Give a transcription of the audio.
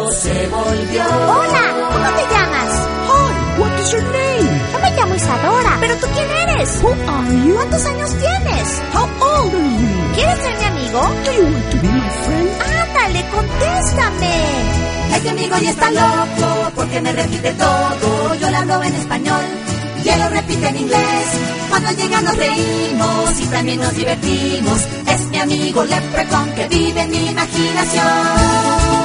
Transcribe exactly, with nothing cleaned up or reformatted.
loco se volvió. Hola, ¿cómo te llamas? Hi, what is your name? Yo me llamo Isadora. ¿Pero tú quién eres? Who are you? ¿Cuántos años tienes? How old are you? ¿Quieres ser mi amigo? Do you want to be my friend? Ándale, contéstame. Este amigo ya está loco porque me repite todo. Yo le hablo en español y él lo repite en inglés. Cuando llega nos reímos y también nos divertimos. Es mi amigo Leprechaun que vive en mi imaginación.